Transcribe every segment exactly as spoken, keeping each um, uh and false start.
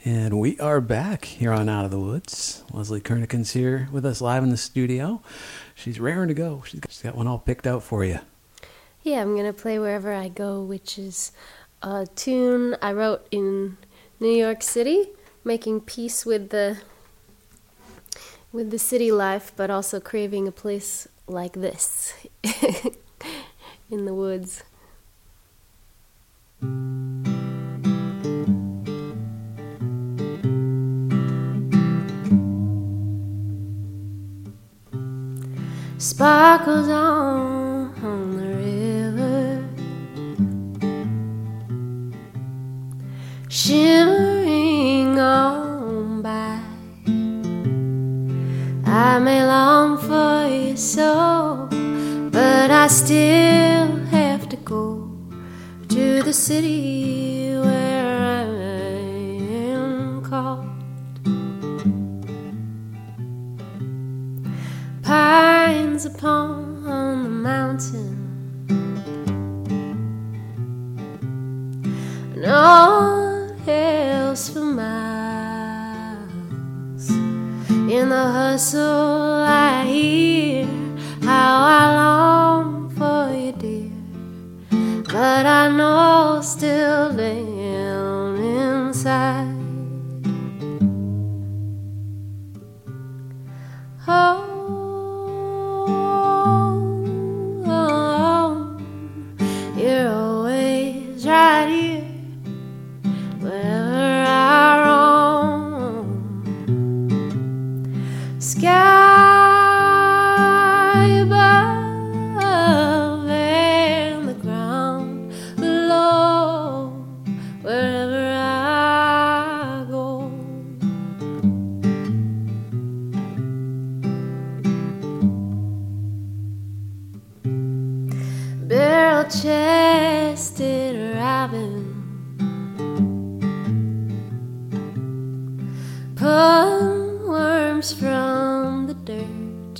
And we are back here on Out of the Woods. Leslie Kernigan's here with us live in the studio. She's raring to go. She's got one all picked out for you. Yeah, I'm going to play Wherever I Go, which is a tune I wrote in New York City, making peace with the with the city life, but also craving a place like this in the woods. Sparkles on, on the river, shimmering on by. I may long for you so, but I still have to go to the city where I am called. Pines upon the mountain, no one else for miles. In the hustle I hear how I long for you, dear, but I know still down inside. Oh, right here, wherever I roam. Sky above and the ground below, wherever I go. Barrel-chested robin, pull worms from the dirt,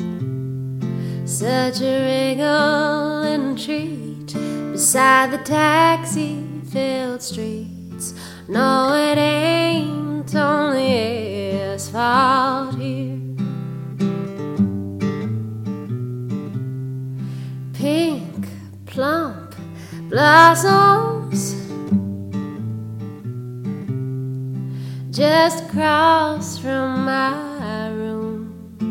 such a wriggle and treat beside the taxi-filled streets. No, it ain't only asphalt here. Pink, plump blossoms just across from my room.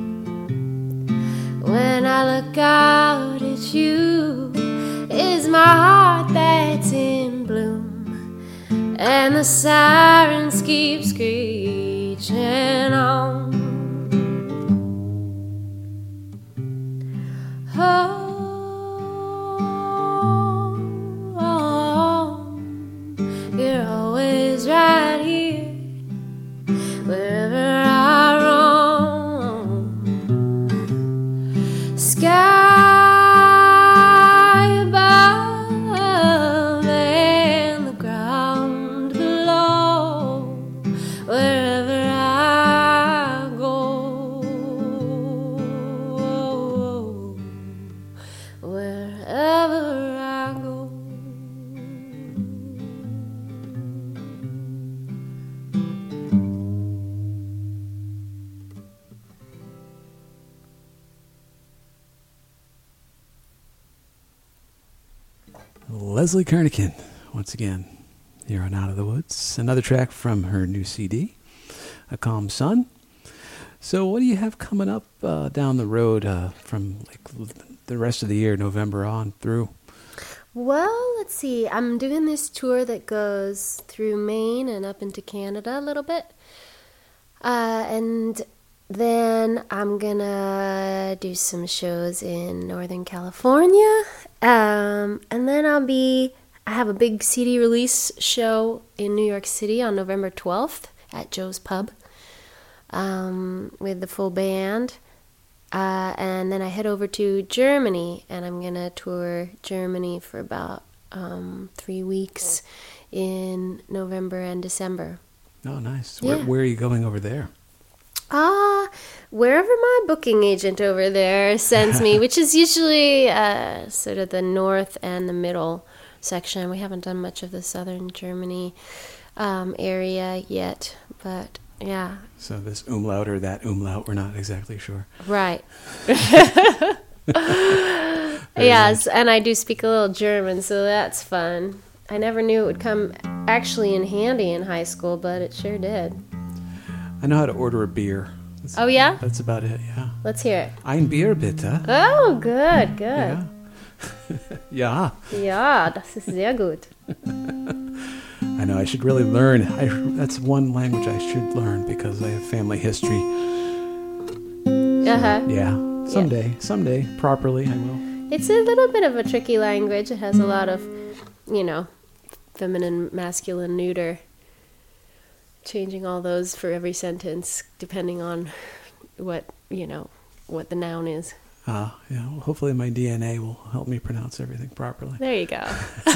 When I look out at you, is my heart that's in bloom, and the sirens keep screeching on. Oh, you're always right here, wherever I roam. Sky above and the ground below, wherever I go. Wherever I go. Leslie Kernigan, once again, here on Out of the Woods. Another track from her new C D, A Calm Sun. So what do you have coming up uh, down the road uh, from like the rest of the year, November on through? Well, let's see. I'm doing this tour that goes through Maine and up into Canada a little bit. Uh, and then I'm going to do some shows in Northern California. Um, and then I'll be, I have a big C D release show in New York City on November twelfth at Joe's Pub um, with the full band. Uh, and then I head over to Germany, and I'm going to tour Germany for about um, three weeks in November and December. Oh, nice. Yeah. Where, where are you going over there? Ah, uh, wherever my booking agent over there sends me, which is usually uh, sort of the north and the middle section. We haven't done much of the southern Germany. um, area yet, but yeah. So this umlaut or that umlaut, we're not exactly sure. Right. Very Yes, nice. and I do speak a little German, so that's fun. I never knew it would come actually in handy in high school, but it sure did. I know how to order a beer. That's, Oh, yeah? That's about it, yeah. Let's hear it. Ein Bier, bitte. Oh, good, good. Yeah. Ja. Ja, das ist sehr gut. I know, I should really learn. I, that's one language I should learn because I have family history. Uh-huh. Yeah. Someday, someday, properly, I will. It's a little bit of a tricky language. It has a lot of, you know, feminine, masculine, neuter, changing all those for every sentence, depending on what, you know, what the noun is. Uh, yeah, well, hopefully my D N A will help me pronounce everything properly. There you go.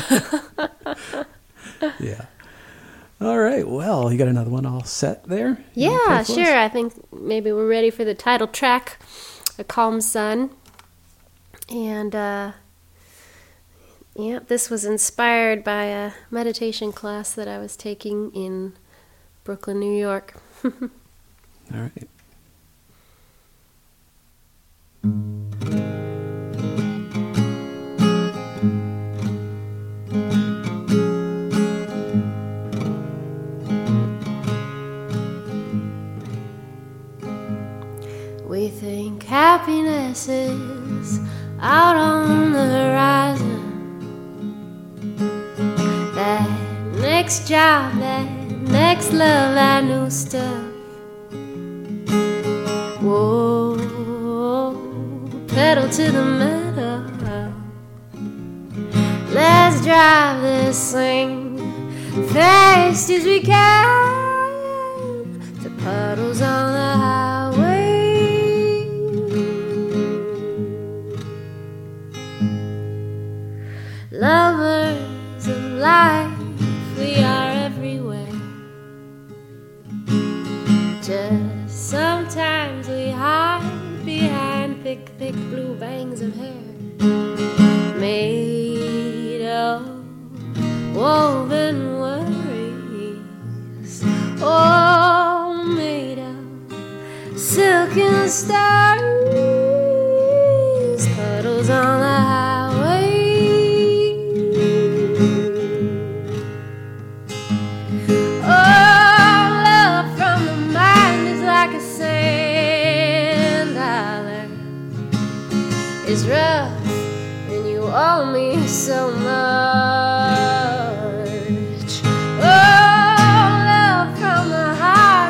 Yeah. All right, well, you got another one all set there? You wanna Yeah, play for us? sure. I think maybe we're ready for the title track, A Calm Sun. And, uh, yeah, this was inspired by a meditation class that I was taking in Brooklyn, New York. All right. We think happiness is out on the horizon. That next job, that next love, that new stuff. Whoa, pedal to the metal. Let's drive this thing fast as we can to puddles on the highway. Lovers of life, we are everywhere. Just sometimes we hide behind thick, thick blue bangs of hair. Made of woven worries, all made of silk and stars, puddles on the highway. Oh, love from the mind is like a sand dollar. It's rough and you owe me so much. Oh, love from the heart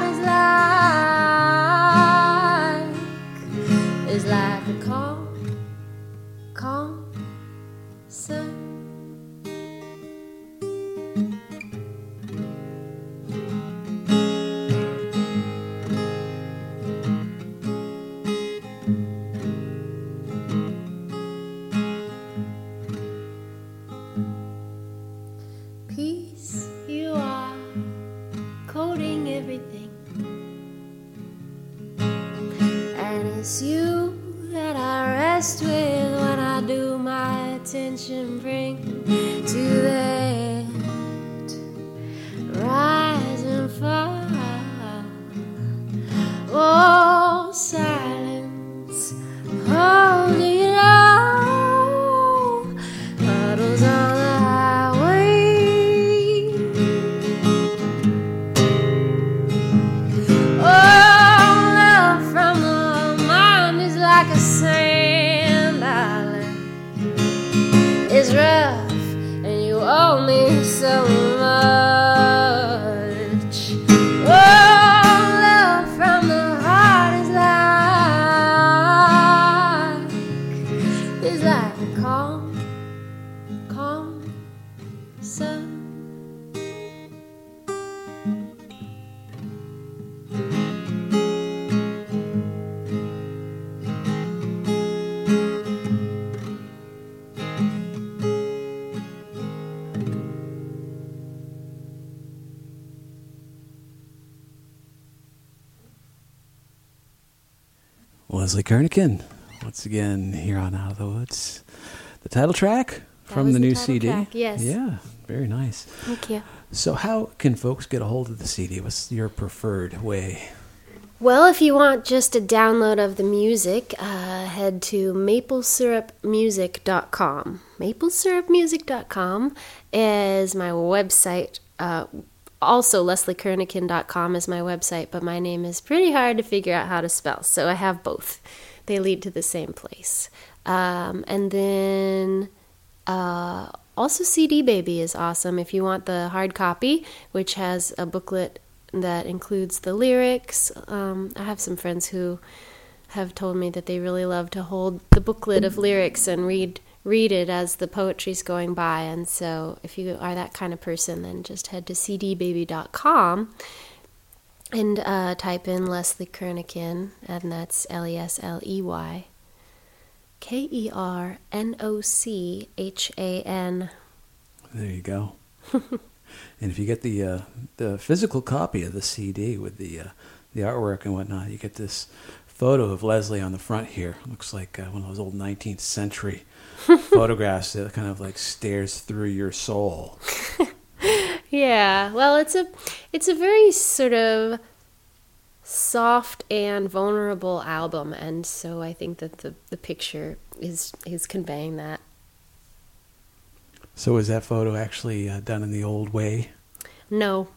is like, is like a calm, calm sun. Peace, you are coding everything, and it's you that I rest with when I do my attention bring to that rise and fall. Oh, silence, holding it all, puddles on the highway. Oh, love from the mind is like a sand island. It's rough and you owe me so much. Oh, love from the heart is like, is like a calm, calm sun. Leslie Kernigan, once again here on Out of the Woods. The title track, from was the the new title C D. track, yes. Yeah, very nice. Thank you. So how can folks get a hold of the C D? What's your preferred way? Well, if you want just a download of the music, uh, head to maple syrup music dot com. maple syrup music dot com is my website. Uh, also, leslie kernikin dot com is my website, but my name is pretty hard to figure out how to spell, so I have both. They lead to the same place. Um, and then uh, also C D Baby is awesome if you want the hard copy, which has a booklet that includes the lyrics. Um, I have some friends who have told me that they really love to hold the booklet of lyrics and read read it as the poetry's going by. And so if you are that kind of person, then just head to c d baby dot com and uh, type in Leslie Kernikin, and that's L E S L E Y K E R N O C H A N. There you go. And if you get the uh, the physical copy of the C D with the uh, the artwork and whatnot, you get this photo of Leslie on the front here. Looks like uh, one of those old nineteenth century photographs that kind of like stares through your soul. Yeah, well, it's a it's a very sort of soft and vulnerable album, and so I think that the, the picture is is conveying that. So is that photo actually uh, done in the old way? No.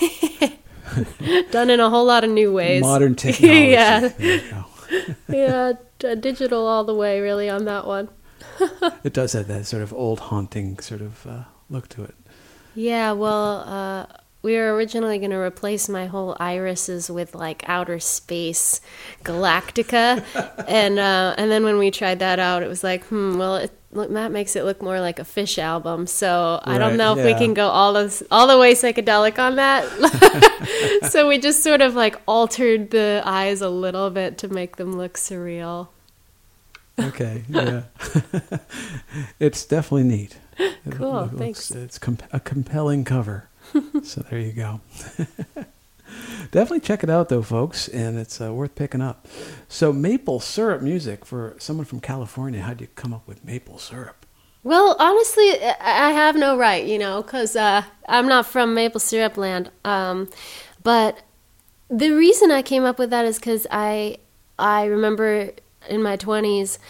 Done in a whole lot of new ways. Modern technology. Yeah. There you go. Yeah, d- digital all the way, really, on that one. It does have that sort of old haunting sort of uh, look to it. Yeah, well, uh, we were originally going to replace my whole irises with like outer space Galactica, and uh, and then when we tried that out, it was like, hmm, well, it, look, that makes it look more like a Fish album. So I don't Right, know if yeah. we can go all the all the way psychedelic on that. So we just sort of like altered the eyes a little bit to make them look surreal. Okay, yeah. It's definitely neat. It Cool, looks- thanks. It's com- a compelling cover. So there you go. Definitely check it out, though, folks, and it's uh, worth picking up. So maple syrup music, for someone from California, how do you come up with maple syrup? Well, honestly, I I have no right, you know, because uh, I'm not from maple syrup land. Um, but the reason I came up with that is because I I remember in my twenties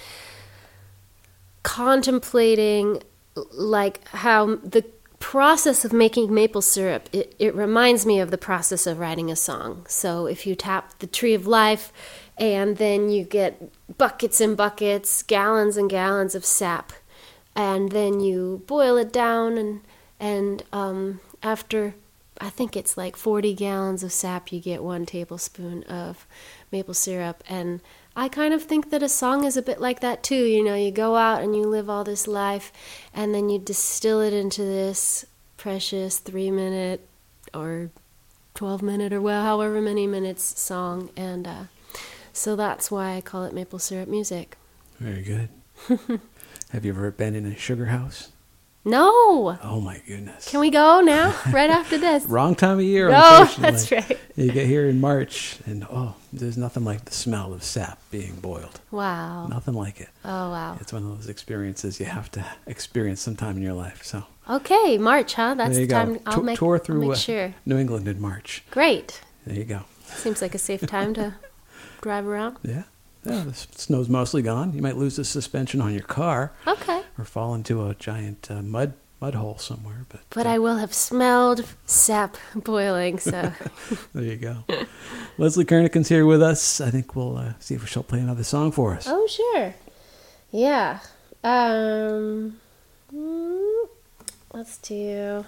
contemplating like how the process of making maple syrup, it, it reminds me of the process of writing a song. So if you tap the tree of life and then you get buckets and buckets, gallons and gallons of sap, and then you boil it down, and and um, after I think it's like forty gallons of sap, you get one tablespoon of maple syrup. And I kind of think that a song is a bit like that too. You know, you go out and you live all this life, and then you distill it into this precious three minute or twelve minute or well, however many minutes song. And uh, so that's why I call it maple syrup music. Very good. Have you ever been in a sugar house? No! Oh, my goodness. Can we go now? Right after this? Wrong time of year, No, unfortunately. that's right. You get here in March, and oh, there's nothing like the smell of sap being boiled. Wow. Nothing like it. Oh, wow. It's one of those experiences you have to experience sometime in your life. So Okay, March, huh? That's there you the time. go. I'll Tou- make, tour I'll through make uh, sure. New England in March. Great. There you go. Seems like a safe time to drive around. Yeah. Yeah, the s- snow's mostly gone. You might lose the suspension on your car Okay. or fall into a giant uh, mud mud hole somewhere. But, But uh, I will have smelled sap boiling, so. there you go. Leslie Kernikin's here with us. I think we'll uh, see if she'll play another song for us. Oh, sure. Yeah. Um, mm, let's do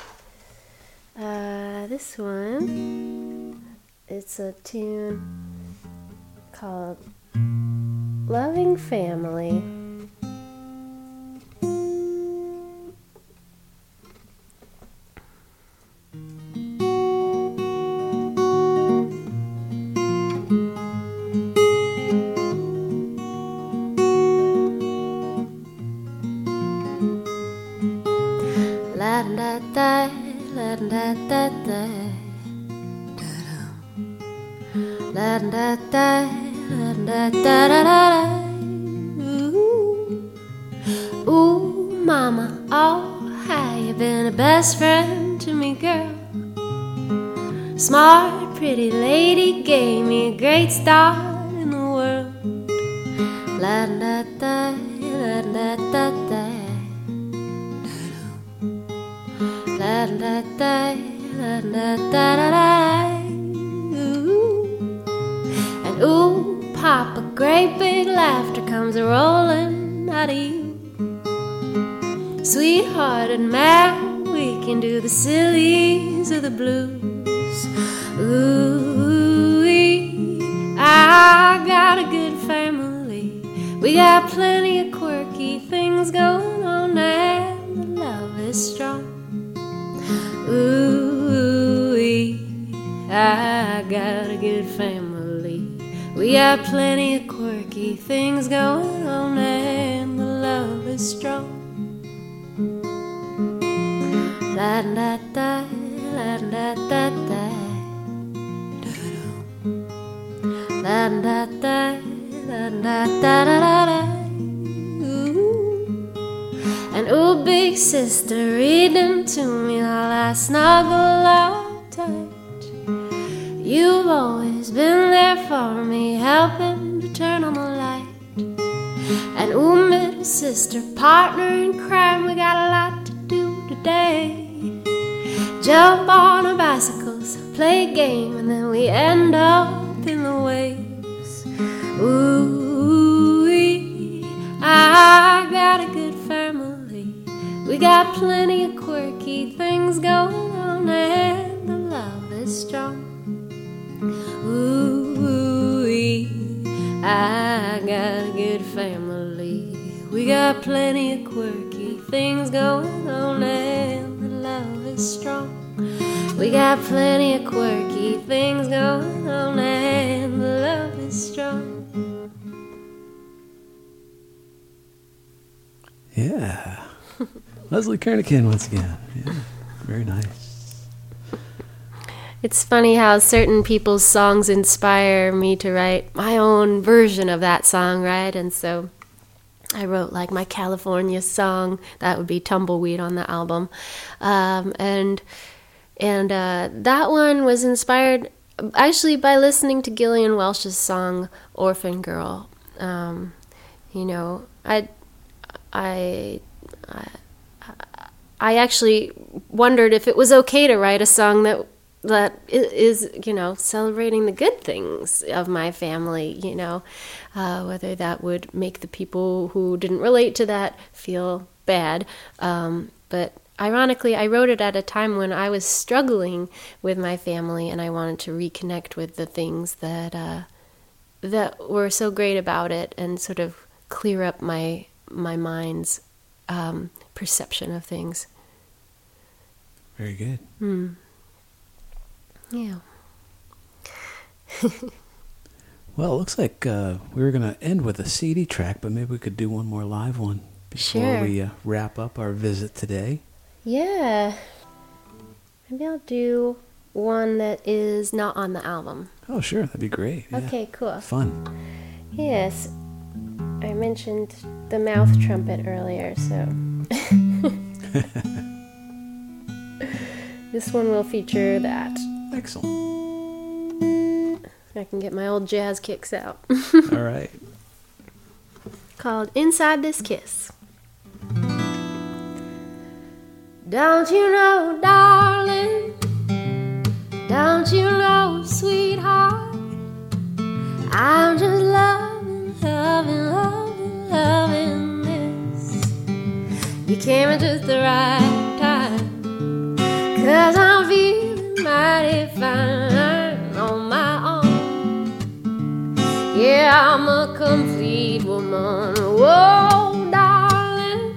uh, this one. It's a tune called Loving Family. La da da la da da da la da da la da da da da. Ooh, ooh, mama, best friend to me, girl. Smart, pretty lady gave me a great start in the world. La da da, la da da da. La da da, la da da da da. Ooh. And ooh, pop, a great big laughter comes rolling out of you. Sweetheart and mad, we can do the sillies or the blues. Ooh, I got a good family. We got plenty of quirky things going on, and the love is strong. Ooh, I got a good family. We got plenty of quirky things going on, and the love is strong. La da da, la da da da. La da da, la da da da da. Ooh. And ooh, big sister, read them to me while I snuggle up tight. You've always been there for me, helping to turn on the light. And ooh, middle sister, partner in crime, we got a lot to do today. Jump on our bicycles, play a game, and then we end up in the waves. Ooh, I got a good family. We got plenty of quirky things going on, and the love is strong. Ooh, I got a good family. We got plenty of quirky things going on, and the love is strong. We got plenty of quirky things going on, and the love is strong. Yeah. Leslie Kernikin once again. Yeah, very nice. It's funny how certain people's songs inspire me to write my own version of that song, right? And so I wrote like my California song. That would be Tumbleweed on the album. Um, and and uh, that one was inspired actually by listening to Gillian Welch's song Orphan Girl. Um, you know, I, I, I, I actually wondered if it was okay to write a song that that is, you know, celebrating the good things of my family, you know, uh, whether that would make the people who didn't relate to that feel bad. Um, but ironically, I wrote it at a time when I was struggling with my family, and I wanted to reconnect with the things that uh, that were so great about it, and sort of clear up my my mind's um, perception of things. Very good. Hmm. Yeah. Well, it looks like uh, we were going to end with a C D track, but maybe we could do one more live one before Sure. we uh, wrap up our visit today. Yeah. Maybe I'll do one that is not on the album. Oh, sure. That'd be great. Yeah. Okay, cool. Fun. Yes. I mentioned the mouth trumpet earlier, so... This one will feature that. Excellent. I can get my old jazz kicks out. All right. Called Inside This Kiss. Don't you know, darling, don't you know, sweetheart, I'm just loving, loving, loving, loving this. You came at just the right time, 'cause I'm feeling mighty fine on my own. Yeah, I'm a complete woman. Whoa, darling.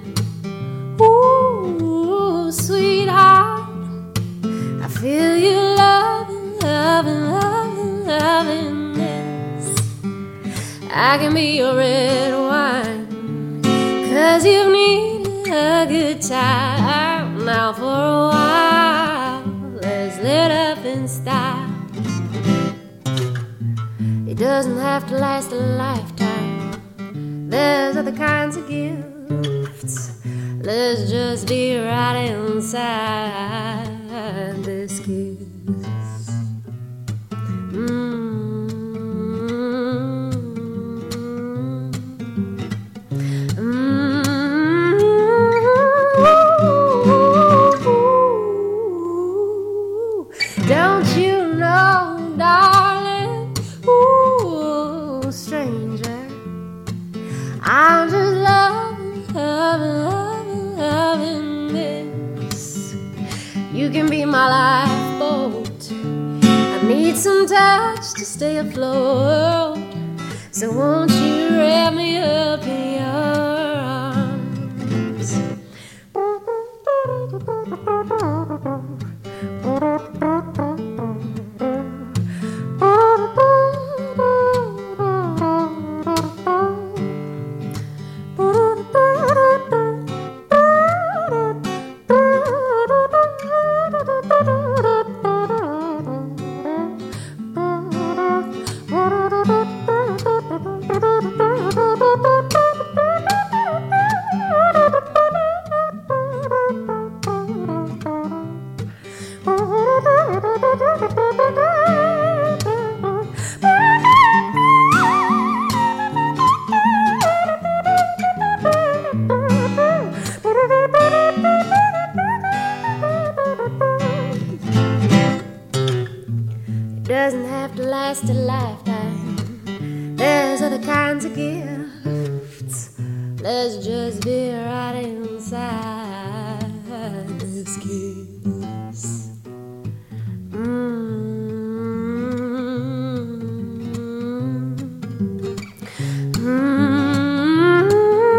Ooh, sweetheart, I feel you loving, loving, loving, loving this. I can be your red wine, 'cause you've needed a good time. Now for a while, let's let up in style. It doesn't have to last a lifetime. There's other kinds of gifts Let's just be right inside this kiss. Mm. Don't you know, darling, ooh, stranger, I'm just loving, loving, loving, loving this. You can be my lifeboat. I need some touch to stay afloat. So won't you wrap me up in your arms? Doesn't have to last a lifetime. There's other kinds of gifts. Let's just be right inside this kiss. Mm-hmm. Mm-hmm.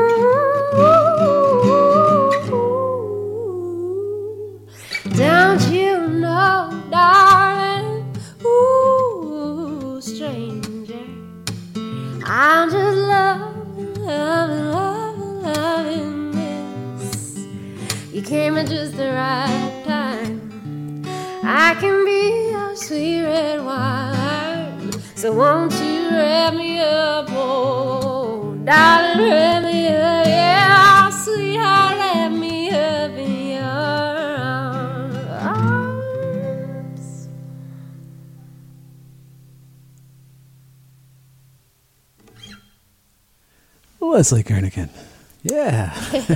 Don't you know, darling? Ooh, stranger, I'm just loving, loving, loving, loving this. You came at just the right time. I can be your sweet red wine. So won't you wrap me up, oh, darling, wrap me up, yeah, sweetheart, wrap me up in your arms. Leslie Kernigan. Yeah.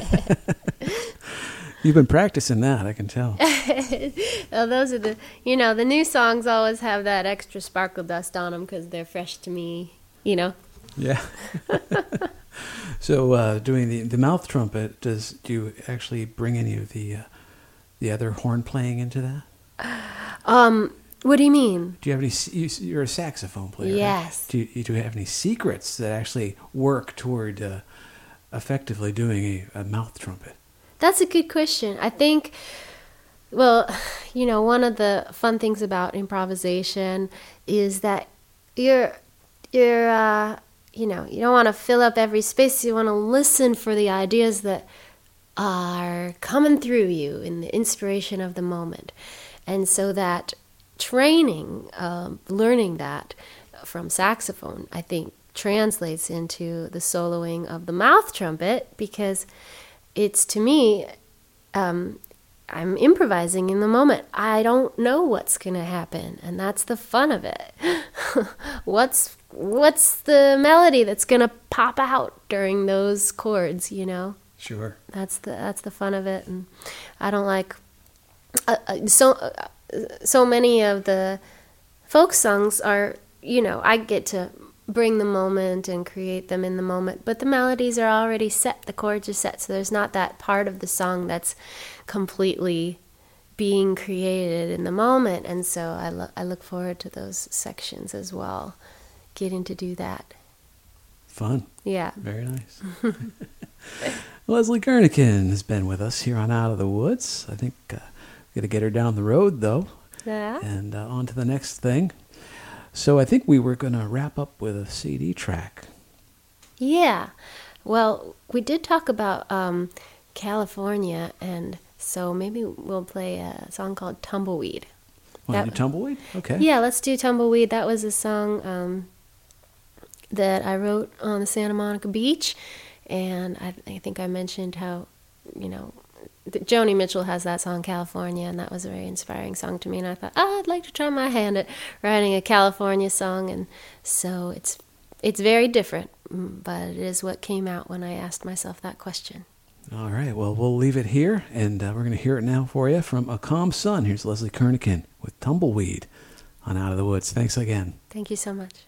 You've been practicing that, I can tell. Well, those are the, you know, the new songs always have that extra sparkle dust on them because they're fresh to me, you know. Yeah. So uh, doing the, the mouth trumpet, does do you actually bring any of the uh, the other horn playing into that? Um, what do you mean? Do you have any? You, you're a saxophone player. Yes. Right? Do you, do you have any secrets that actually work toward uh, effectively doing a, a mouth trumpet? That's a good question. I think, well, you know, one of the fun things about improvisation is that you're, you're, uh, you know, you don't want to fill up every space. You want to listen for the ideas that are coming through you in the inspiration of the moment. And so that training, um, learning that from saxophone, I think translates into the soloing of the mouth trumpet because it's, to me, um, I'm improvising in the moment. I don't know what's going to happen, and that's the fun of it. what's what's the melody that's going to pop out during those chords, you know? Sure. That's the that's the fun of it, and I don't like uh, uh, so uh, so many of the folk songs are, you know, I get to bring the moment and create them in the moment, but the melodies are already set, the chords are set, so there's not that part of the song that's completely being created in the moment. And so I, lo- I look forward to those sections as well, getting to do that. Fun. Yeah. Very nice. Leslie Kernigan has been with us here on Out of the Woods. I think uh, we're going to get her down the road, though, Yeah. and uh, on to the next thing. So I think we were going to wrap up with a C D track. Yeah. Well, we did talk about um, California, and so maybe we'll play a song called Tumbleweed. Want to That- do Tumbleweed? Okay. Yeah, let's do Tumbleweed. That was a song um, that I wrote on the Santa Monica Beach, and I, I think I mentioned how you know, Joni Mitchell has that song California, and that was a very inspiring song to me, and I thought, oh, I'd like to try my hand at writing a California song. And so it's it's very different, but it is what came out when I asked myself that question. All right, well, we'll leave it here, and uh, we're going to hear it now for you from A Calm Sun. Here's Leslie Kernigan with Tumbleweed on Out of the Woods. Thanks again. Thank you so much.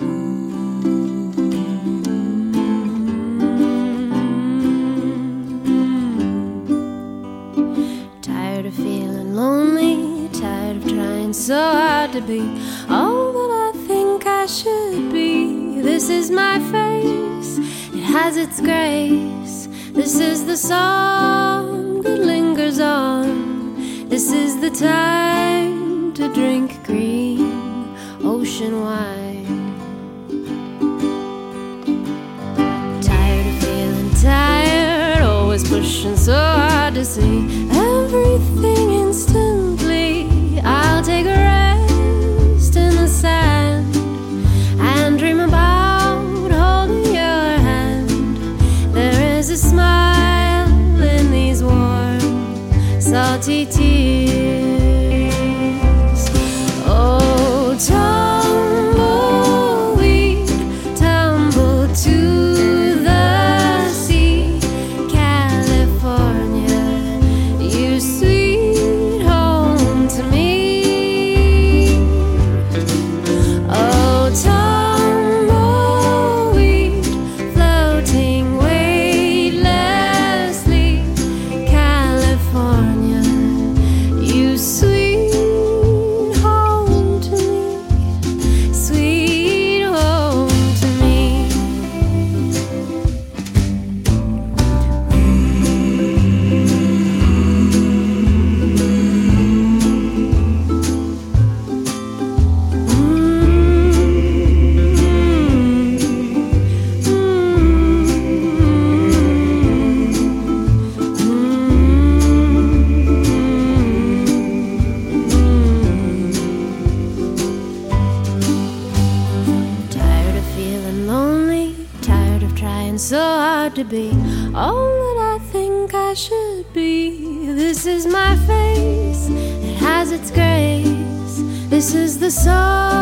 Tired of feeling lonely, tired of trying so hard to be all that I think I should be. This is my face, it has its grace. This is the song that lingers on. This is the time to drink green ocean wine. Tired of feeling tired, always pushing so hard to see everything instantly. I'll take a rest in the sand and dream about holding your hand. There is a smile in these warm, salty tears. Oh, tumbleweed, tumble to the sea, California, you sweet home to me. Oh, tumbleweed, floating weightlessly, California, you sweet home to me, sweet home to me. Tired of feeling lonely, tired of trying so hard to be all that I think I should be. This is my face, it has its grace. This is the song